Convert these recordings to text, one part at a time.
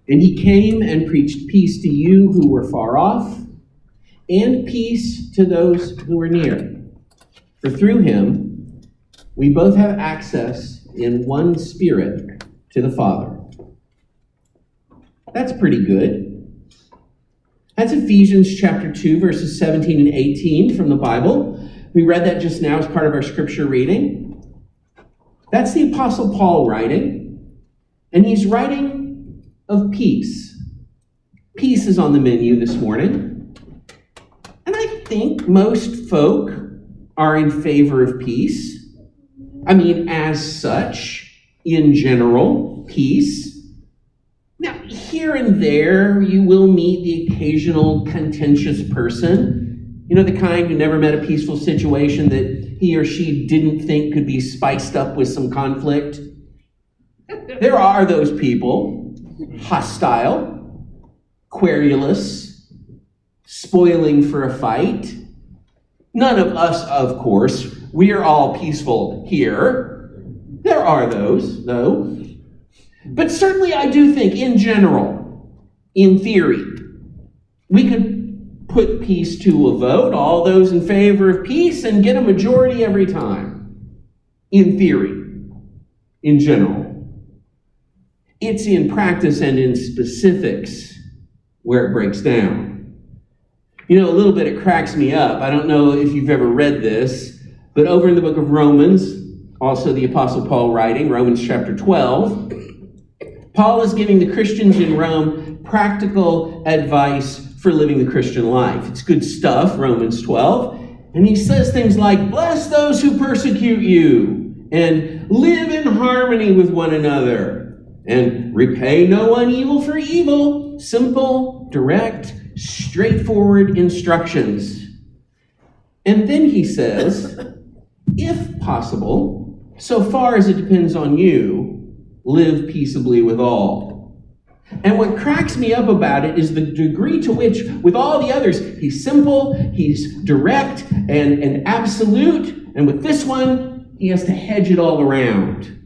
And he came and preached peace to you who were far off, and peace to those who were near. For through him, we both have access in one Spirit to the Father. That's pretty good. That's Ephesians chapter 2, verses 17 and 18 from the Bible. We read that just now as part of our scripture reading. That's the Apostle Paul writing, and he's writing of peace. Peace is on the menu this morning. And I think most folk are in favor of peace. I mean, as such, in general, peace. Now, here and there, you will meet the occasional contentious person. You know, the kind who never met a peaceful situation that he or she didn't think could be spiced up with some conflict. There are those people, hostile, querulous, spoiling for a fight. None of us, of course. We are all peaceful here. There are those, though. But certainly I do think, in general, in theory, we could put peace to a vote, all those in favor of peace, and get a majority every time. In theory, in general. It's in practice and in specifics where it breaks down. You know, a little bit it cracks me up. I don't know if you've ever read this, but over in the book of Romans, also the Apostle Paul writing, Romans chapter 12, Paul is giving the Christians in Rome practical advice for living the Christian life. It's good stuff, Romans 12. And he says things like, bless those who persecute you, and live in harmony with one another, and repay no one evil for evil. Simple, direct, straightforward instructions. And then he says, if possible, so far as it depends on you, live peaceably with all. And what cracks me up about it is the degree to which, with all the others, he's simple, he's direct and absolute, and with this one, he has to hedge it all around.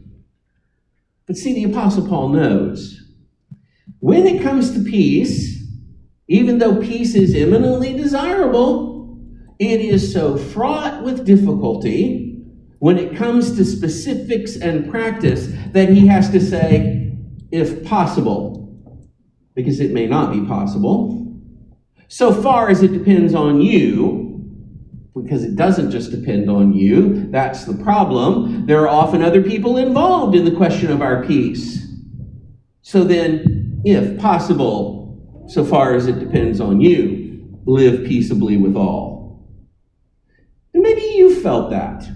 But see, the Apostle Paul knows, when it comes to peace, even though peace is eminently desirable, it is so fraught with difficulty when it comes to specifics and practice that he has to say, if possible, because it may not be possible. So far as it depends on you, because it doesn't just depend on you, that's the problem. There are often other people involved in the question of our peace. So then, if possible, so far as it depends on you, live peaceably with all. And maybe you felt that.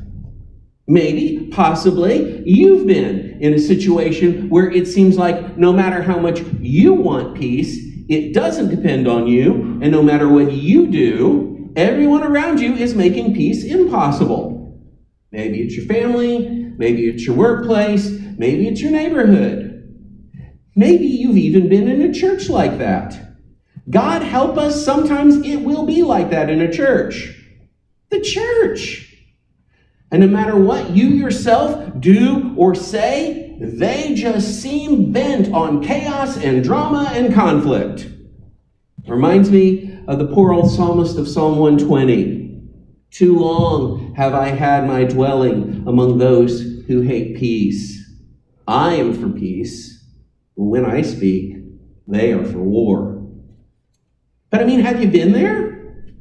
Maybe, possibly, you've been in a situation where it seems like no matter how much you want peace, it doesn't depend on you, and no matter what you do, everyone around you is making peace impossible. Maybe it's your family, maybe it's your workplace, maybe it's your neighborhood. Maybe you've even been in a church like that. God help us, sometimes it will be like that in a church. The church. And no matter what you yourself do or say, they just seem bent on chaos and drama and conflict. Reminds me of the poor old psalmist of Psalm 120. Too long have I had my dwelling among those who hate peace. I am for peace, but when I speak, they are for war. But I mean, have you been there?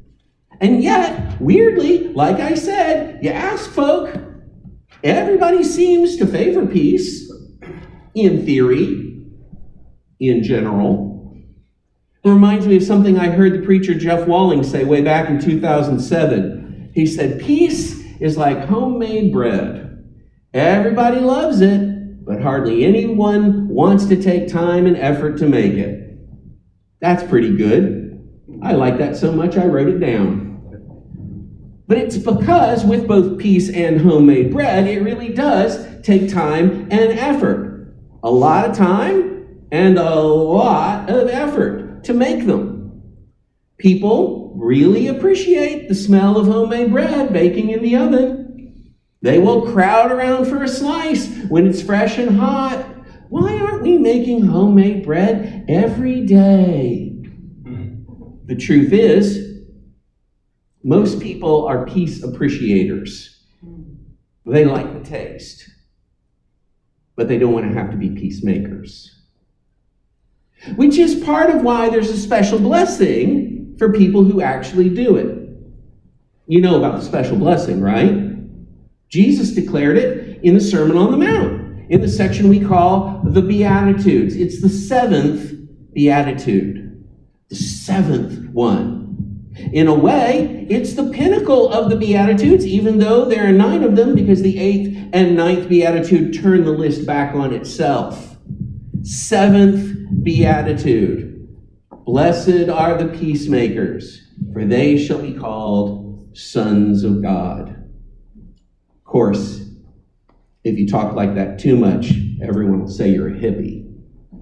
And yet, weirdly, like I said, you ask folk, everybody seems to favor peace, in theory, in general. It reminds me of something I heard the preacher Jeff Walling say way back in 2007. He said, peace is like homemade bread. Everybody loves it, but hardly anyone wants to take time and effort to make it. That's pretty good. I like that so much I wrote it down. But it's because with both peace and homemade bread, it really does take time and effort. A lot of time and a lot of effort to make them. People really appreciate the smell of homemade bread baking in the oven. They will crowd around for a slice when it's fresh and hot. Why aren't we making homemade bread every day? The truth is, most people are peace appreciators. They like the taste, but they don't want to have to be peacemakers. Which is part of why there's a special blessing for people who actually do it. You know about the special blessing, right? Jesus declared it in the Sermon on the Mount, in the section we call the Beatitudes. It's the 7th Beatitude, the 7th one. In a way, it's the pinnacle of the Beatitudes, even though there are 9 of them, because the 8th and 9th Beatitude turn the list back on itself. 7th Beatitude. Blessed are the peacemakers, for they shall be called sons of God. Of course, if you talk like that too much, everyone will say you're a hippie.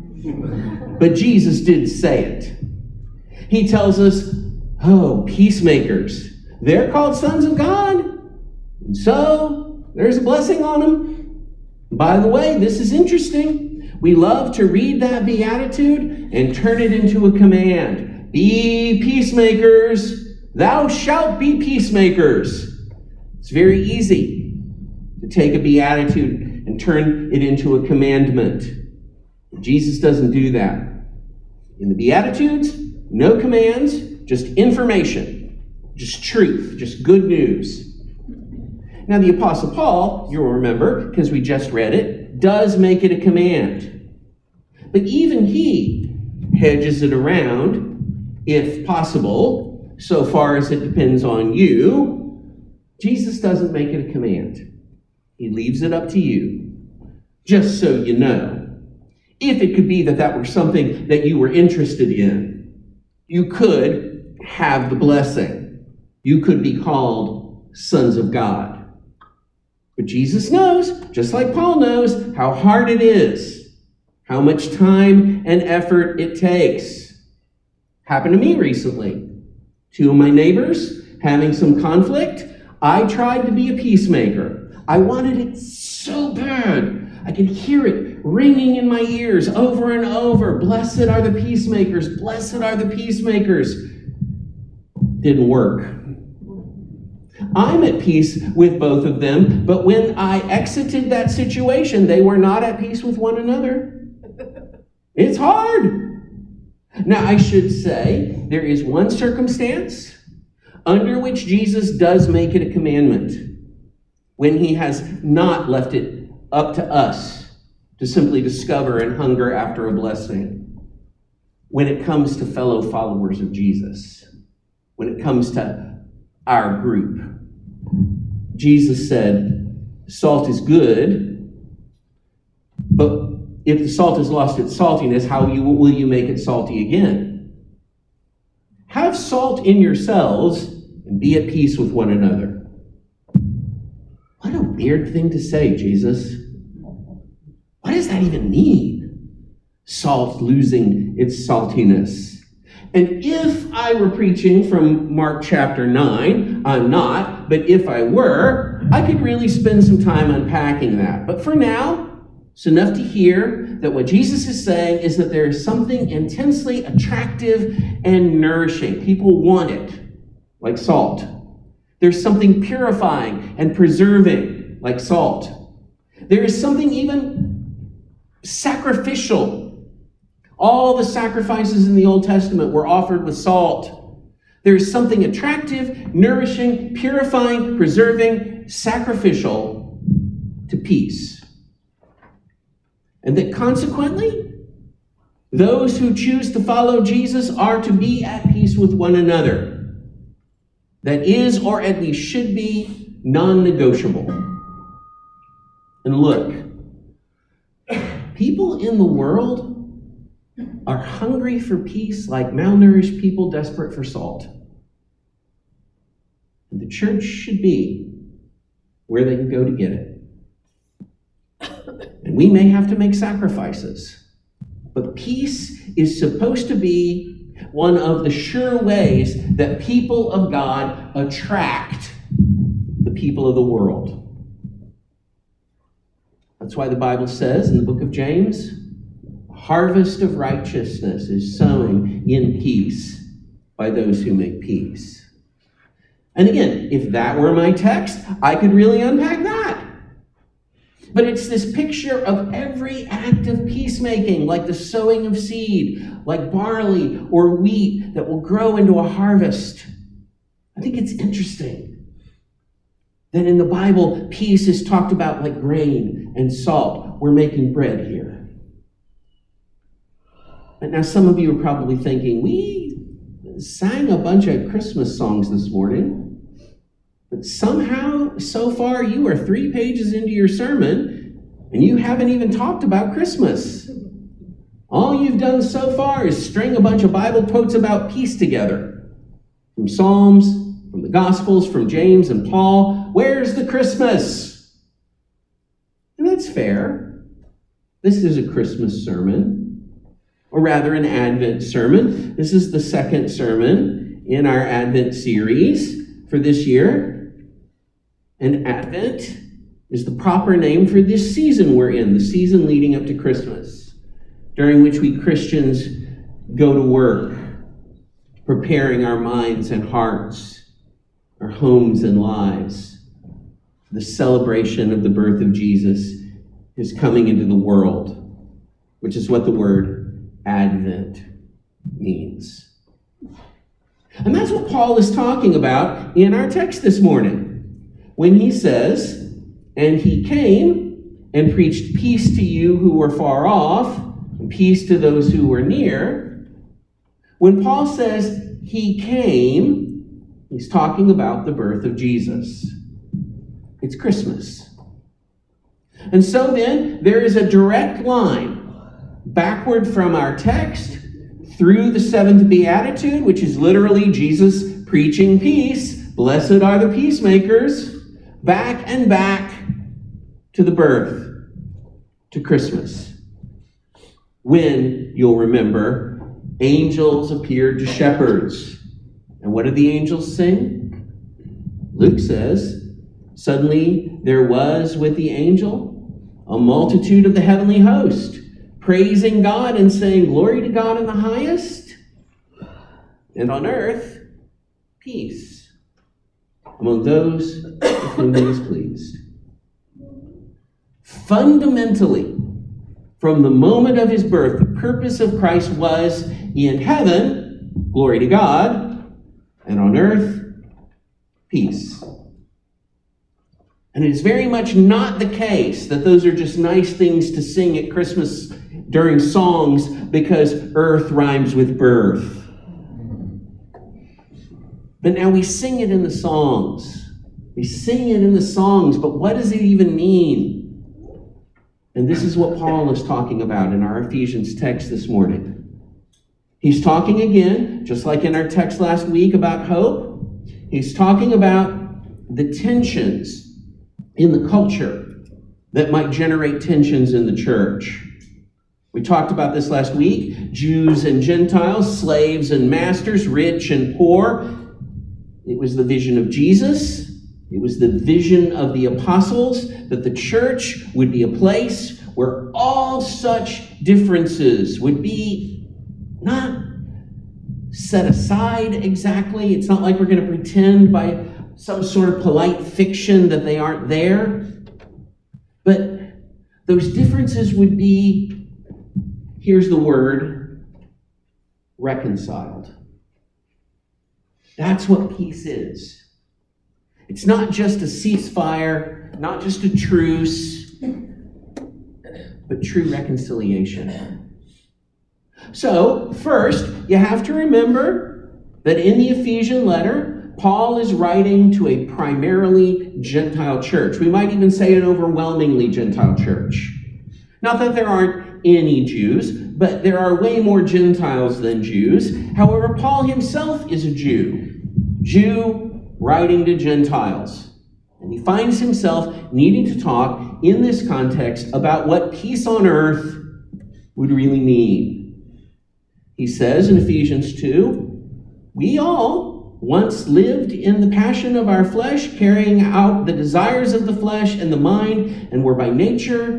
But Jesus did say it. He tells us, oh, peacemakers, they're called sons of God. And so there's a blessing on them. By the way, this is interesting. We love to read that beatitude and turn it into a command. Be peacemakers. Thou shalt be peacemakers. It's very easy to take a beatitude and turn it into a commandment. Jesus doesn't do that. In the Beatitudes, no commands, just information, just truth, just good news. Now, the Apostle Paul, you'll remember, because we just read it, does make it a command. But even he hedges it around, if possible, so far as it depends on you. Jesus doesn't make it a command. He leaves it up to you, just so you know. If it could be that were something that you were interested in, you could have the blessing. You could be called sons of God. But Jesus knows, just like Paul knows, how hard it is, how much time and effort it takes. Happened to me recently. 2 of my neighbors having some conflict. I tried to be a peacemaker. I wanted it so bad. I could hear it ringing in my ears over and over. Blessed are the peacemakers. Blessed are the peacemakers. Didn't work. I'm at peace with both of them, but when I exited that situation, they were not at peace with one another. It's hard. Now, I should say, there is one circumstance under which Jesus does make it a commandment, when he has not left it up to us to simply discover and hunger after a blessing. When it comes to fellow followers of Jesus, when it comes to our group, Jesus said, salt is good, but if the salt has lost its saltiness, how will you make it salty again? Have salt in yourselves and be at peace with one another. What a weird thing to say, Jesus. What does that even mean? Salt losing its saltiness. And if I were preaching from Mark chapter 9, I'm not, but if I were, I could really spend some time unpacking that. But for now, it's enough to hear that what Jesus is saying is that there is something intensely attractive and nourishing. People want it, like salt. There's something purifying and preserving, like salt. There is something even sacrificial. All the sacrifices in the Old Testament were offered with salt. There is something attractive, nourishing, purifying, preserving, sacrificial to peace. And that consequently, those who choose to follow Jesus are to be at peace with one another. That is, or at least should be, non-negotiable. And look, people in the world are hungry for peace like malnourished people desperate for salt. And the church should be where they can go to get it. And we may have to make sacrifices. But peace is supposed to be one of the sure ways that people of God attract the people of the world. That's why the Bible says in the book of James, harvest of righteousness is sown in peace by those who make peace. And again, if that were my text, I could really unpack that. But it's this picture of every act of peacemaking, like the sowing of seed, like barley or wheat that will grow into a harvest. I think it's interesting that in the Bible, peace is talked about like grain and salt. We're making bread here. But now some of you are probably thinking, we sang a bunch of Christmas songs this morning. But somehow, so far, you are 3 pages into your sermon, and you haven't even talked about Christmas. All you've done so far is string a bunch of Bible quotes about peace together. From Psalms, from the Gospels, from James and Paul. Where's the Christmas? And that's fair. This is a Christmas sermon, or rather an Advent sermon. This is the second sermon in our Advent series for this year. And Advent is the proper name for this season we're in, the season leading up to Christmas, during which we Christians go to work, preparing our minds and hearts, our homes and lives. The celebration of the birth of Jesus is coming into the world, which is what the word Advent means. And that's what Paul is talking about in our text this morning, when he says, and he came and preached peace to you who were far off, and peace to those who were near. When Paul says he came, he's talking about the birth of Jesus. It's Christmas. And so then, there is a direct line backward from our text through the seventh beatitude, which is literally Jesus preaching peace. Blessed are the peacemakers. Back and back to the birth, to Christmas. When, you'll remember, angels appeared to shepherds. And what did the angels sing? Luke says, suddenly there was with the angel a multitude of the heavenly host, praising God and saying, glory to God in the highest, and on earth, peace among those with whom he is pleased. Fundamentally, from the moment of his birth, the purpose of Christ was in heaven, glory to God, and on earth, peace. And it is very much not the case that those are just nice things to sing at Christmas during songs because earth rhymes with birth. But now we sing it in the songs. We sing it in the songs, but what does it even mean? And this is what Paul is talking about in our Ephesians text this morning. He's talking again, just like in our text last week about hope, he's talking about the tensions in the culture that might generate tensions in the church. We talked about this last week. Jews and Gentiles, slaves and masters, rich and poor. It was the vision of Jesus. It was the vision of the apostles that the church would be a place where all such differences would be not set aside exactly. It's not like we're going to pretend by some sort of polite fiction that they aren't there. But those differences would be, here's the word, reconciled. That's what peace is. It's not just a ceasefire, not just a truce, but true reconciliation. So, first, you have to remember that in the Ephesian letter, Paul is writing to a primarily Gentile church. We might even say an overwhelmingly Gentile church. Not that there aren't any Jews, but there are way more Gentiles than Jews. However, Paul himself is a Jew writing to Gentiles. And he finds himself needing to talk in this context about what peace on earth would really mean. He says in Ephesians 2, we all once lived in the passion of our flesh, carrying out the desires of the flesh and the mind, and were by nature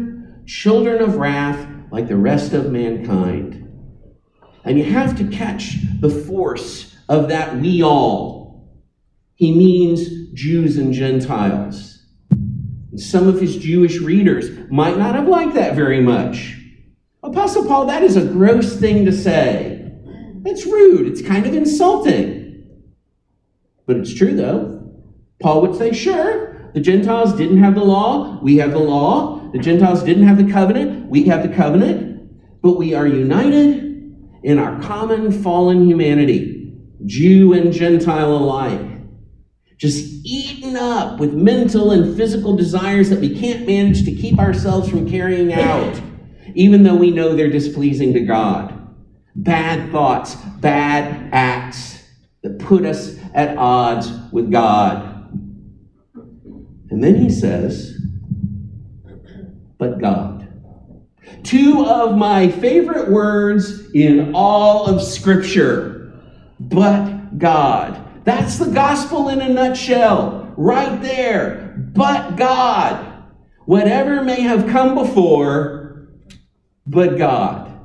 children of wrath like the rest of mankind. And you have to catch the force of that we all. He means Jews and Gentiles. And some of his Jewish readers might not have liked that very much. Apostle Paul, that is a gross thing to say. It's rude. It's kind of insulting. But it's true, though. Paul would say, sure, the Gentiles didn't have the law. We have the law. The Gentiles didn't have the covenant. We have the covenant. But we are united in our common fallen humanity, Jew and Gentile alike. Just eaten up with mental and physical desires that we can't manage to keep ourselves from carrying out, even though we know they're displeasing to God. Bad thoughts, bad acts that put us at odds with God. And then he says, but God. Two of my favorite words in all of Scripture. But God. That's the gospel in a nutshell. Right there. But God. Whatever may have come before, but God.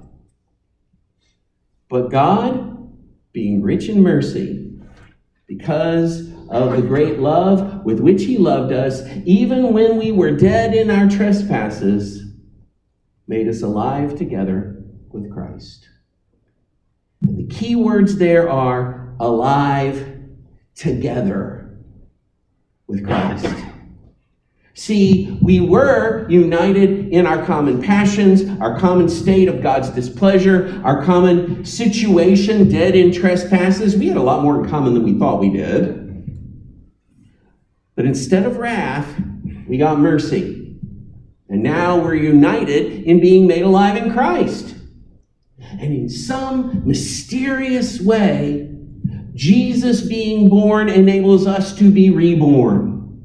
But God, being rich in mercy, because of the great love with which he loved us, even when we were dead in our trespasses, made us alive together with Christ. And the key words there are alive together with Christ. See, we were united in our common passions, our common state of God's displeasure, our common situation, dead in trespasses. We had a lot more in common than we thought we did. But instead of wrath, we got mercy. And now we're united in being made alive in Christ. And in some mysterious way, Jesus being born enables us to be reborn.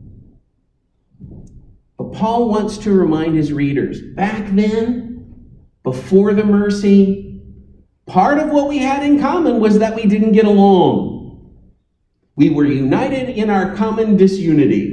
But Paul wants to remind his readers, back then, before the mercy, part of what we had in common was that we didn't get along. We were united in our common disunity.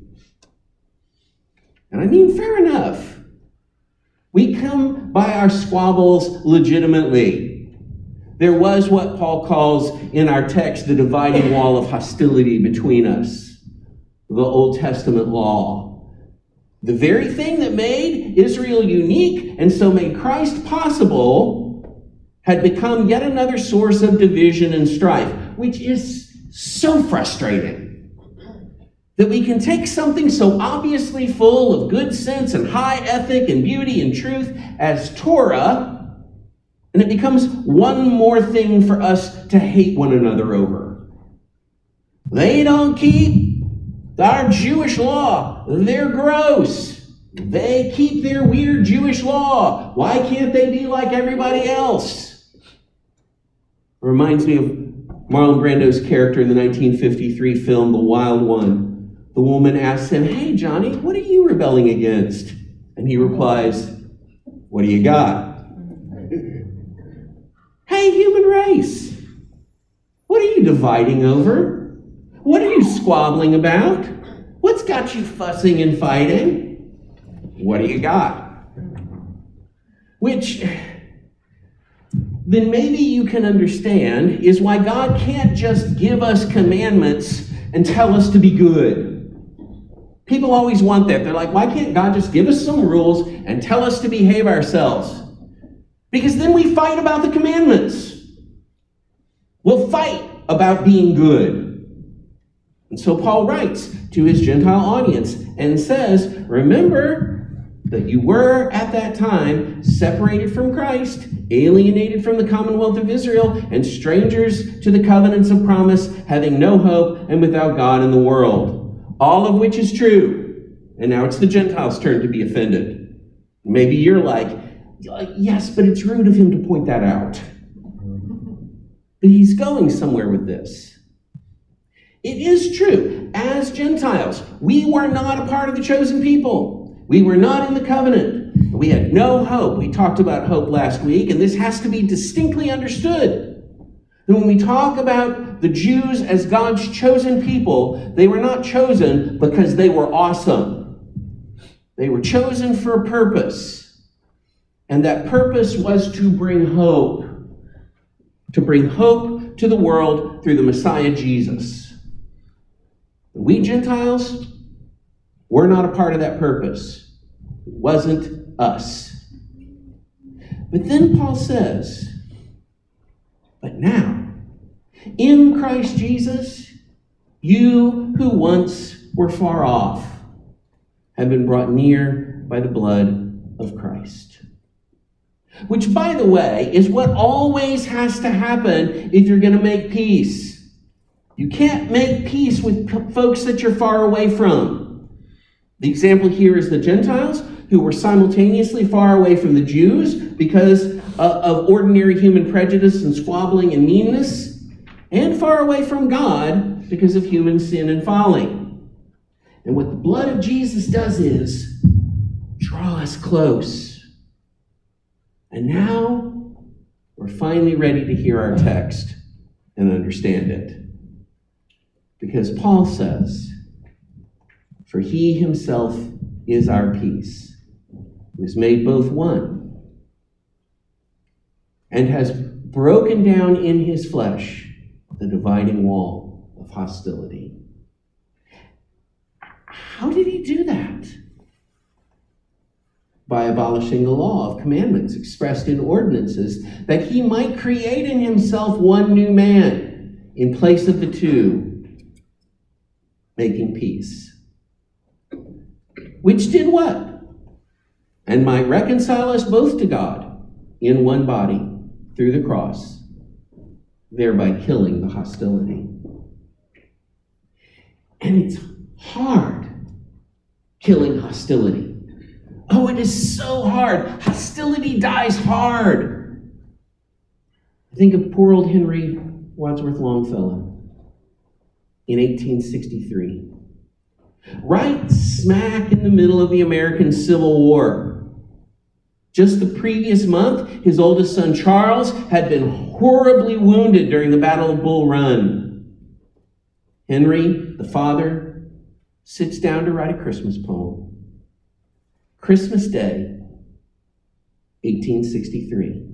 And I mean, fair enough. We come by our squabbles legitimately. There was what Paul calls in our text the dividing wall of hostility between us, the Old Testament law. The very thing that made Israel unique and so made Christ possible had become yet another source of division and strife, which is so frustrating. That we can take something so obviously full of good sense and high ethic and beauty and truth as Torah, and it becomes one more thing for us to hate one another over. They don't keep our Jewish law. They're gross. They keep their weird Jewish law. Why can't they be like everybody else? It reminds me of Marlon Brando's character in the 1953 film, The Wild One. The woman asks him, hey, Johnny, what are you rebelling against? And he replies, what do you got? Hey, human race, what are you dividing over? What are you squabbling about? What's got you fussing and fighting? What do you got? Which, then maybe you can understand, is why God can't just give us commandments and tell us to be good. People always want that. They're like, why can't God just give us some rules and tell us to behave ourselves? Because then we fight about the commandments. We'll fight about being good. And so Paul writes to his Gentile audience and says, remember that you were at that time separated from Christ, alienated from the commonwealth of Israel, and strangers to the covenants of promise, having no hope and without God in the world. All of which is true. And now it's the Gentiles' turn to be offended. Maybe you're like, yes, but it's rude of him to point that out. But he's going somewhere with this. It is true. As Gentiles, we were not a part of the chosen people. We were not in the covenant. We had no hope. We talked about hope last week, and this has to be distinctly understood. And when we talk about the Jews as God's chosen people, they were not chosen because they were awesome. They were chosen for a purpose. And that purpose was to bring hope to the world through the Messiah Jesus. We Gentiles, we're not a part of that purpose. It wasn't us. But then Paul says, but now, in Christ Jesus, you who once were far off have been brought near by the blood of Christ. Which, by the way, is what always has to happen if you're going to make peace. You can't make peace with folks that you're far away from. The example here is the Gentiles, who were simultaneously far away from the Jews because of ordinary human prejudice and squabbling and meanness, and far away from God because of human sin and folly. And what the blood of Jesus does is draw us close. And now we're finally ready to hear our text and understand it. Because Paul says, for he himself is our peace, who has made both one, and has broken down in his flesh the dividing wall of hostility. How did he do that? By abolishing the law of commandments expressed in ordinances, that he might create in himself one new man in place of the two, making peace. Which did what? And might reconcile us both to God in one body through the cross, thereby killing the hostility. And it's hard killing hostility. Oh, it is so hard. Hostility dies hard. I think of poor old Henry Wadsworth Longfellow in 1863. Right smack in the middle of the American Civil War. Just the previous month, his oldest son Charles had been horribly wounded during the Battle of Bull Run. Henry, the father, sits down to write a Christmas poem. Christmas Day, 1863.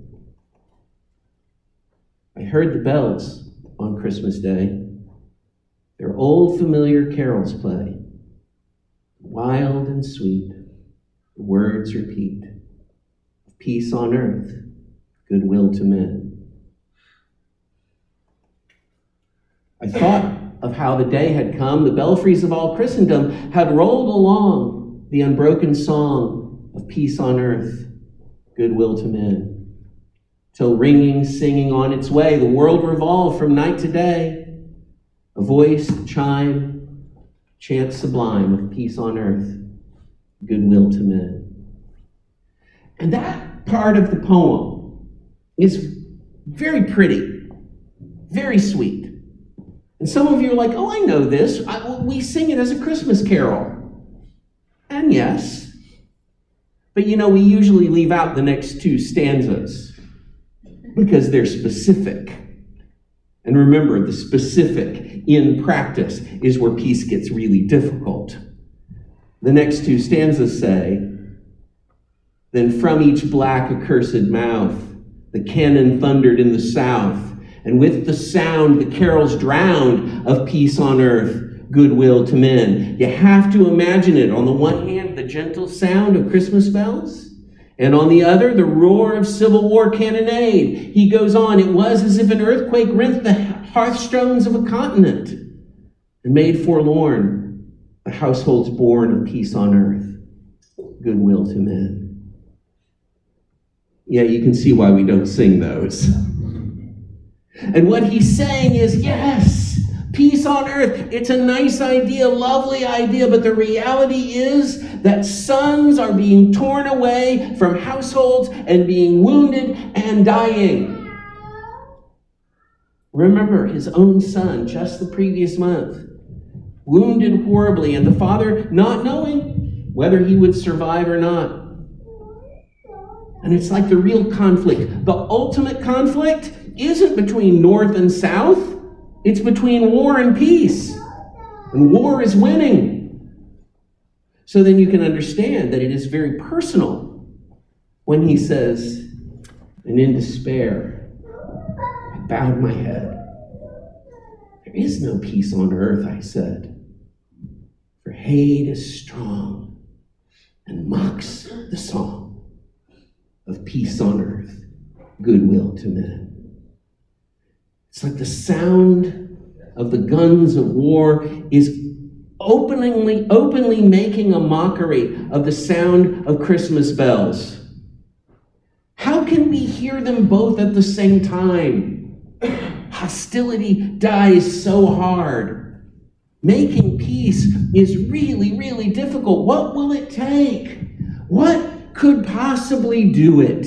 I heard the bells on Christmas Day. Their old familiar carols play. Wild and sweet, the words repeat. Peace on earth, goodwill to men. I thought of how the day had come. The belfries of all Christendom had rolled along the unbroken song of peace on earth, goodwill to men. Till ringing, singing on its way, the world revolved from night to day. A voice, chime, chant sublime of peace on earth, goodwill to men. And that part of the poem is very pretty, very sweet. And some of you are like, oh, I know this. We sing it as a Christmas carol. And yes, but we usually leave out the next two stanzas because they're specific. And remember, the specific in practice is where peace gets really difficult. The next two stanzas say, then from each black accursed mouth, the cannon thundered in the south, and with the sound the carols drowned of peace on earth, goodwill to men. You have to imagine it. On the one hand, the gentle sound of Christmas bells, and on the other, the roar of Civil War cannonade. He goes on, it was as if an earthquake rent the hearthstones of a continent and made forlorn the households born of peace on earth, goodwill to men. Yeah, you can see why we don't sing those. And what he's saying is, yes, peace on earth. It's a nice idea, lovely idea, but the reality is that sons are being torn away from households and being wounded and dying. Remember his own son just the previous month, wounded horribly, and the father not knowing whether he would survive or not. And it's like the real conflict. The ultimate conflict isn't between North and South. It's between war and peace. And war is winning. So then you can understand that it is very personal when he says, and in despair, I bowed my head. There is no peace on earth, I said, for hate is strong and mocks the song of peace on earth, goodwill to men. It's like the sound of the guns of war is openly making a mockery of the sound of Christmas bells. How can we hear them both at the same time? Hostility dies so hard. Making peace is really, really difficult. What will it take? What could possibly do it?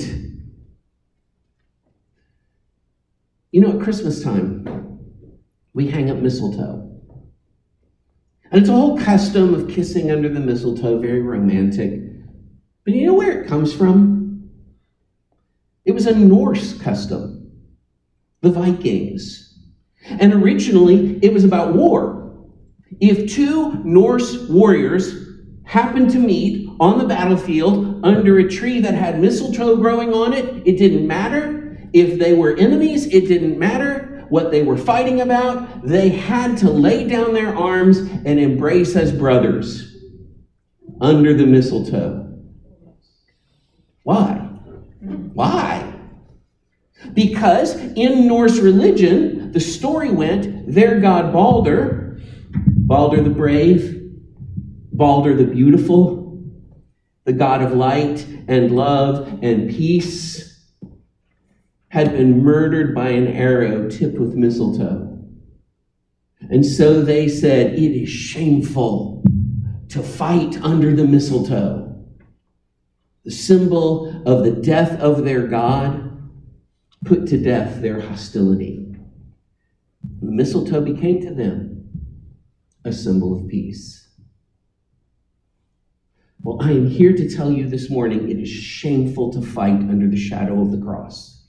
You know, at Christmas time, we hang up mistletoe. And it's a whole custom of kissing under the mistletoe, very romantic. But you know where it comes from? It was a Norse custom. The Vikings. And originally, it was about war. If two Norse warriors happened to meet on the battlefield under a tree that had mistletoe growing on it, it didn't matter. If they were enemies, it didn't matter what they were fighting about. They had to lay down their arms and embrace as brothers under the mistletoe. Why? Why? Because in Norse religion, the story went, their god Balder, Balder the brave, Balder the beautiful, the god of light and love and peace, had been murdered by an arrow tipped with mistletoe. And so they said, it is shameful to fight under the mistletoe. The symbol of the death of their god put to death their hostility. The mistletoe became to them a symbol of peace. Well, I am here to tell you this morning, it is shameful to fight under the shadow of the cross.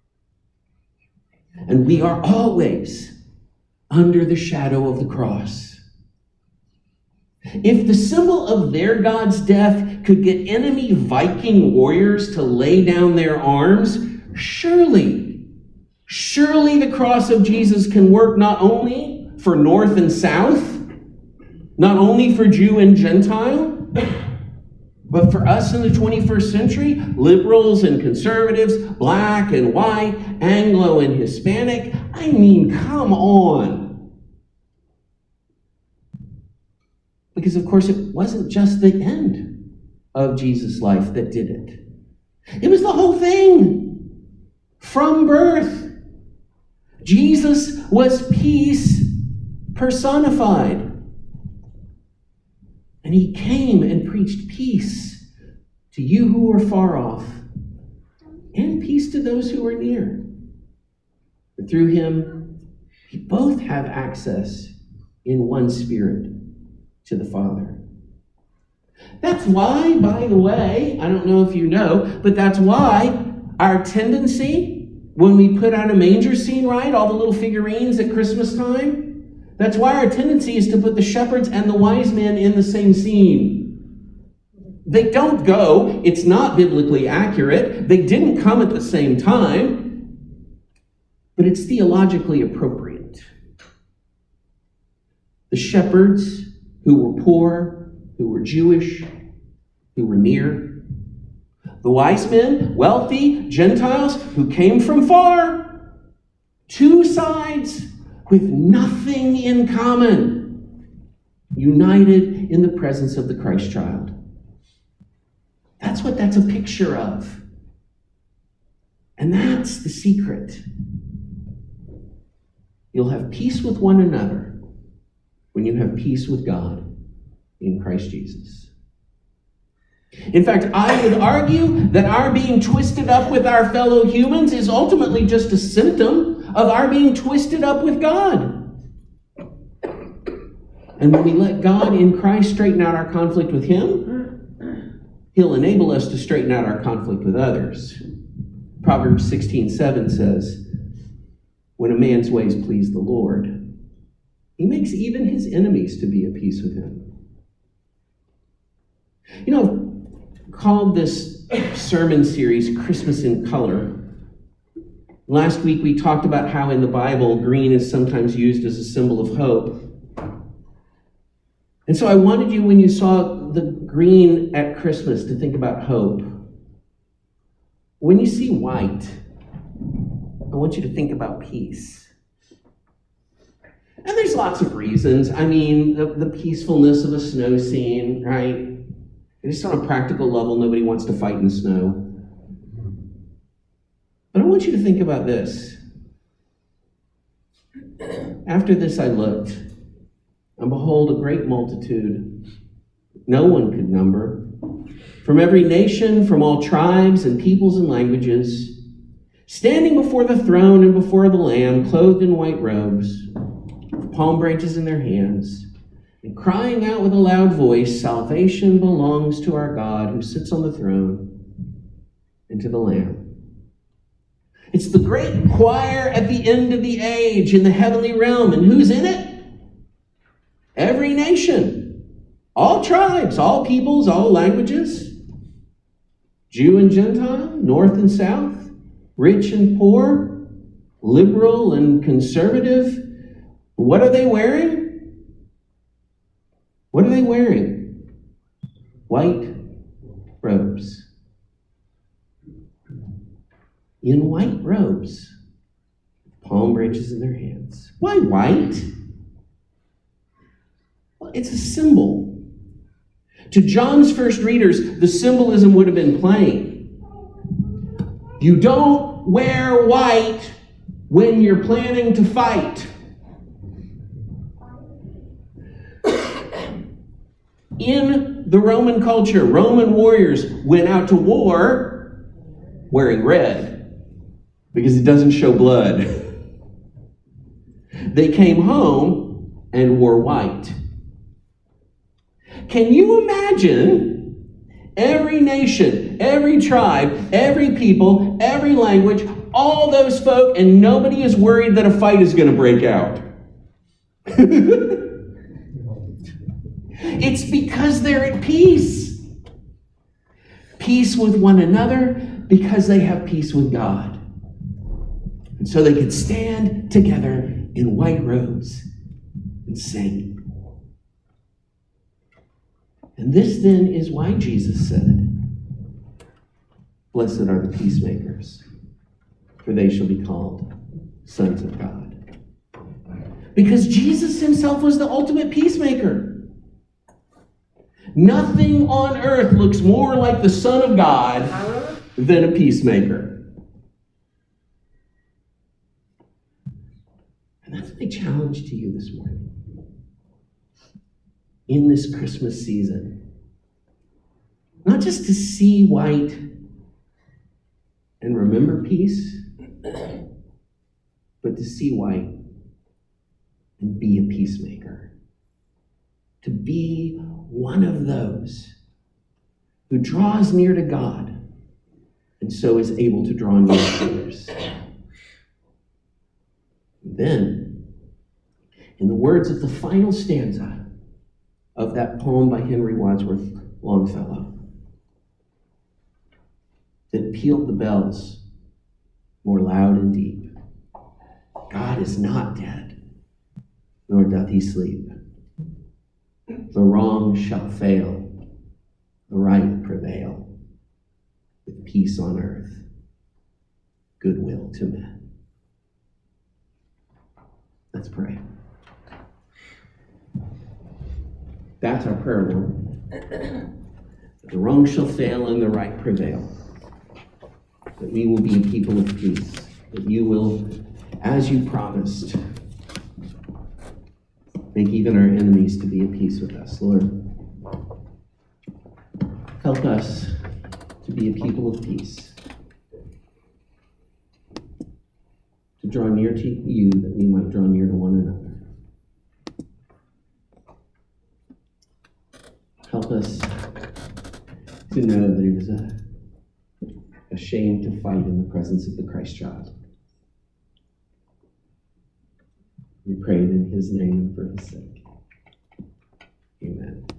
And we are always under the shadow of the cross. If the symbol of their God's death could get enemy Viking warriors to lay down their arms, surely the cross of Jesus can work not only for North and South, not only for Jew and Gentile, but for us in the 21st century, liberals and conservatives, black and white, Anglo and Hispanic. I mean, come on. Because, of course, it wasn't just the end of Jesus' life that did it. It was the whole thing. From birth, Jesus was peace personified. And he came and preached peace to you who were far off and peace to those who were near. But through him, we both have access in one spirit to the Father. That's why, by the way, I don't know if you know, but that's why our tendency, when we put out a manger scene, right, all the little figurines at Christmas time, that's why our tendency is to put the shepherds and the wise men in the same scene. They don't go. It's not biblically accurate. They didn't come at the same time. But it's theologically appropriate. The shepherds who were poor, who were Jewish, who were near. The wise men, wealthy, Gentiles who came from far. Two sides with nothing in common, united in the presence of the Christ child. That's what that's a picture of. And that's the secret. You'll have peace with one another when you have peace with God in Christ Jesus. In fact, I would argue that our being twisted up with our fellow humans is ultimately just a symptom of our being twisted up with God. And when we let God in Christ straighten out our conflict with him, he'll enable us to straighten out our conflict with others. Proverbs 16:7 says, when a man's ways please the Lord, he makes even his enemies to be at peace with him. You know, I've called this sermon series, Christmas in Color. Last week we talked about how in the Bible green is sometimes used as a symbol of hope. And so I wanted you, when you saw the green at Christmas, to think about hope. When you see white, I want you to think about peace. And there's lots of reasons. I mean, the peacefulness of a snow scene, right? Just on a practical level, nobody wants to fight in the snow. But I want you to think about this. After this I looked, and behold, a great multitude, no one could number, from every nation, from all tribes and peoples and languages, standing before the throne and before the Lamb, clothed in white robes, with palm branches in their hands, and crying out with a loud voice, "Salvation belongs to our God who sits on the throne and to the Lamb." It's the great choir at the end of the age in the heavenly realm. And who's in it? Every nation, all tribes, all peoples, all languages, Jew and Gentile, north and south, rich and poor, liberal and conservative. What are they wearing? What are they wearing? White robes. In white robes, palm branches in their hands. Why white? Well, it's a symbol. To John's first readers, the symbolism would have been plain. You don't wear white when you're planning to fight. In the Roman culture, Roman warriors went out to war wearing red because it doesn't show blood. They came home and wore white. Can you imagine every nation, every tribe, every people, every language, all those folk, and nobody is worried that a fight is going to break out? It's because they're at peace. Peace with one another because they have peace with God. And so they could stand together in white robes and sing. And this then is why Jesus said, "Blessed are the peacemakers, for they shall be called sons of God." Because Jesus himself was the ultimate peacemaker. Nothing on earth looks more like the Son of God than a peacemaker. And that's my challenge to you this morning. In this Christmas season, not just to see white and remember peace, but to see white and be a peacemaker. To be one of those who draws near to God and so is able to draw near to others. Then, in the words of the final stanza of that poem by Henry Wadsworth Longfellow, that pealed the bells more loud and deep, God is not dead, nor doth he sleep. The wrong shall fail, the right prevail, with peace on earth, goodwill to men. Let's pray. That's our prayer, Lord. The wrong shall fail and the right prevail. That we will be a people of peace. That you will, as you promised, make even our enemies to be at peace with us. Lord, help us to be a people of peace. To draw near to you that we might draw near to one another. Help us to know that it is a shame to fight in the presence of the Christ child. We pray it in his name and for his sake. Amen.